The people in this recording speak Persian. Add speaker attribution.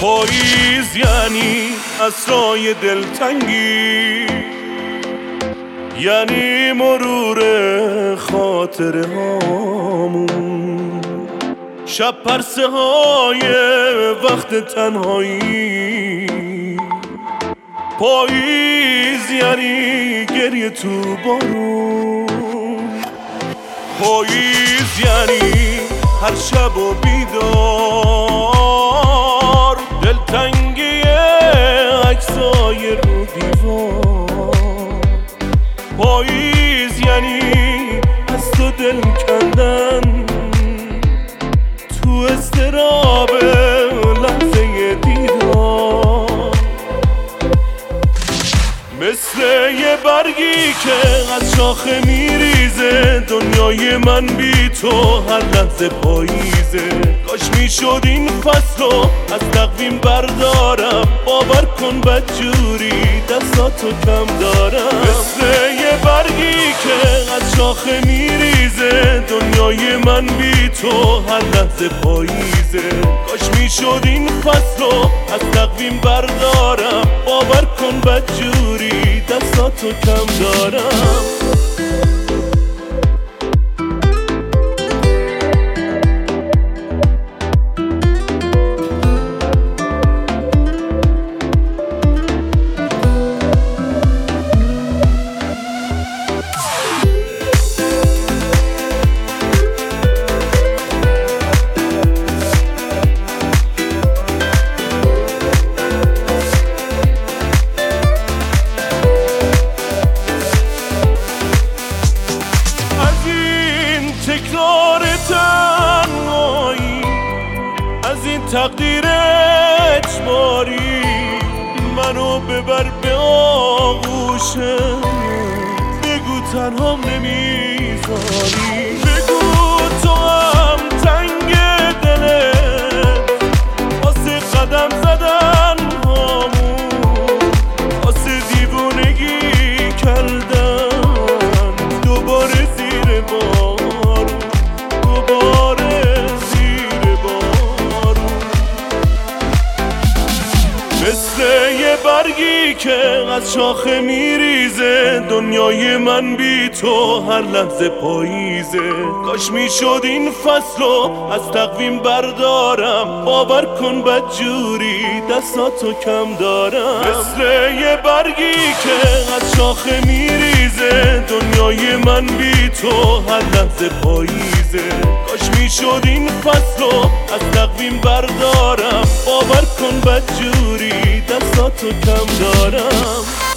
Speaker 1: پاییز یعنی عصای دلتنگی، یعنی مرور خاطره هامون، شب پرسه های وقت تنهایی. پاییز یعنی گریه تو بارون، پاییز یعنی هر شب و بیدار، دلتنگی عکسای رو دیوار. پاییز یعنی از تو دل کندن تو اضطراب لحظه دیدار، مثل یه برگی که از شاخه میریزه. دنیای من بی تو هر لحظه پاییزه. کاش میشد این فصلو از تقویم بردارم، باور کن بدجوری دستاتو کم دارم. مثل یه برگی که از شاخه میریزه. دنیای من بی تو هر لحظه پاییزه. کاش میشد این فصلو از تقویم بردارم، باور کن بدجوری دستاتو کم دارم. تکرار تنهایی، از این تقدیر اجباری، منو ببر به آغوشت. بگو تنهام نمیذاری، بگو تو هم تنگ دلت واسه قدم زدن هامون، واسه دیوونگی کردن دوباره زیر بار، مثل یه برگی که از شاخه میریزه. دنیای من بی تو هر لحظه پاییزه. کاش میشد این فصلو از تقویم بردارم، باور کن بدجوری دستاتو کم دارم. مثل یه برگی که از شاخه میریزه. دنیای من بی تو هر لحظه پاییزه. کاش میشد این فصلو از تقویم بردارم، باور کن بدجوری دستاتو کم دارم.